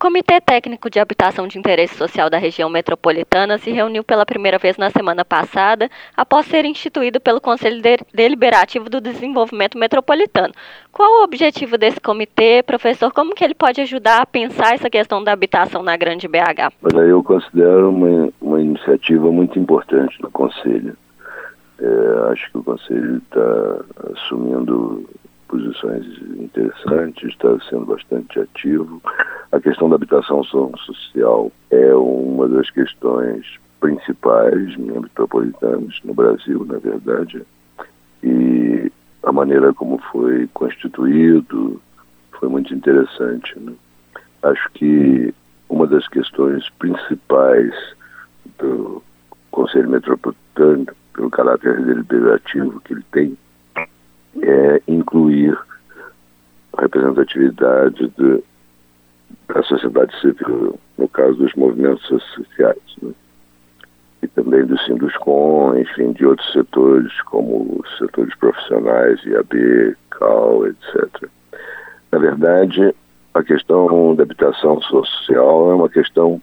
Comitê Técnico de Habitação de Interesse Social da Região Metropolitana se reuniu pela primeira vez na semana passada, após ser instituído pelo Conselho Deliberativo do Desenvolvimento Metropolitano. Qual o objetivo desse comitê, professor? Como que ele pode ajudar a pensar essa questão da habitação na Grande BH? Olha, eu considero uma iniciativa muito importante do Conselho. Acho que o Conselho está assumindo posições interessantes, está sendo bastante ativo. A questão da habitação social é uma das questões principais metropolitanas no Brasil, na verdade, e a maneira como foi constituído foi muito interessante, né? Acho que uma das questões principais do Conselho Metropolitano, pelo caráter deliberativo que ele tem, é incluir a representatividade da sociedade civil, no caso dos movimentos sociais, né? E também do Sinduscom, enfim, de outros setores, como os setores profissionais, IAB, CAL, etc. Na verdade, a questão da habitação social é uma questão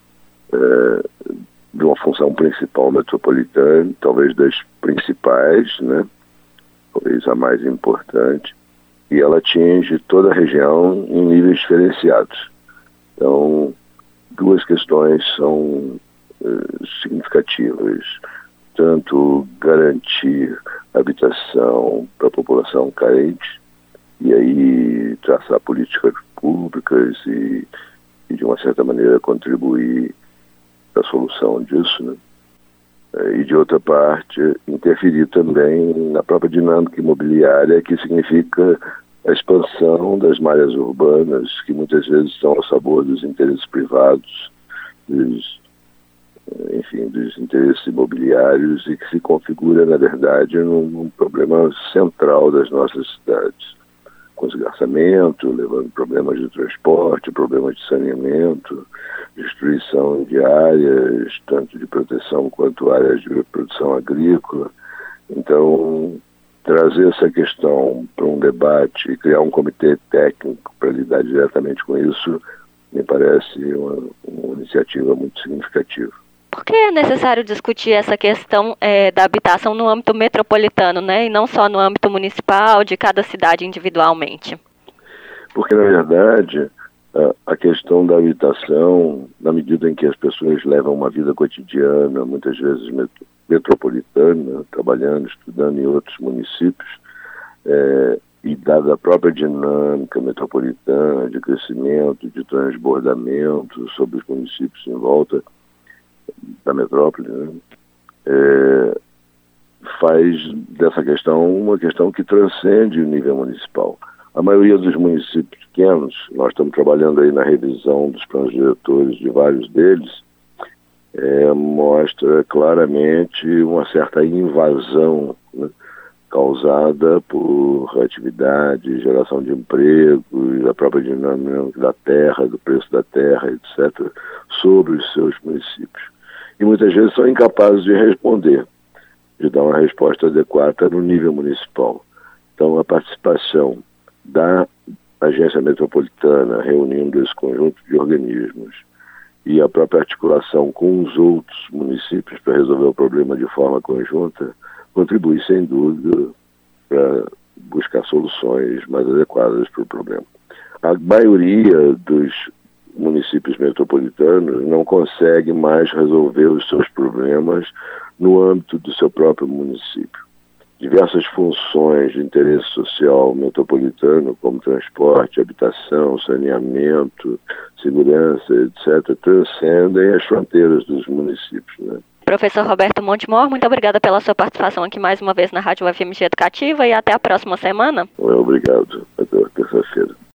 de uma função principal metropolitana, talvez das principais, né? Talvez a mais importante, e ela atinge toda a região em níveis diferenciados. Então, duas questões são significativas, tanto garantir habitação para a população carente, e aí traçar políticas públicas e de uma certa maneira contribuir para a solução disso, né? E de outra parte, interferir também na própria dinâmica imobiliária, que significa a expansão das malhas urbanas, que muitas vezes estão ao sabor dos interesses privados, dos interesses imobiliários, e que se configura, na verdade, num problema central das nossas cidades, com esgarçamento, levando problemas de transporte, problemas de saneamento, destruição de áreas, tanto de proteção quanto áreas de produção agrícola. Então, trazer essa questão para um debate e criar um comitê técnico para lidar diretamente com isso, me parece uma iniciativa muito significativa. Por que é necessário discutir essa questão da habitação no âmbito metropolitano, né, e não só no âmbito municipal, de cada cidade individualmente? Porque, na verdade, a questão da habitação, na medida em que as pessoas levam uma vida cotidiana, muitas vezes metropolitana, trabalhando, estudando em outros municípios, e dada a própria dinâmica metropolitana de crescimento, de transbordamento sobre os municípios em volta da metrópole, né? Faz dessa questão uma questão que transcende o nível municipal. A maioria dos municípios pequenos, nós estamos trabalhando aí na revisão dos planos diretores de vários deles, mostra claramente uma certa invasão, né, causada por atividade, geração de empregos, a própria dinâmica da terra, do preço da terra, etc., sobre os seus municípios. E muitas vezes são incapazes de responder, de dar uma resposta adequada no nível municipal. Então, a participação da agência metropolitana, reunindo esse conjunto de organismos, e a própria articulação com os outros municípios para resolver o problema de forma conjunta, contribui, sem dúvida, para buscar soluções mais adequadas para o problema. A maioria dos municípios metropolitanos não consegue mais resolver os seus problemas no âmbito do seu próprio município. Diversas funções de interesse social metropolitano, como transporte, habitação, saneamento, segurança, etc., transcendem as fronteiras dos municípios, né? Professor Roberto Montemor, muito obrigada pela sua participação aqui mais uma vez na Rádio UFMG Educativa, e até a próxima semana. Obrigado. Até terça-feira.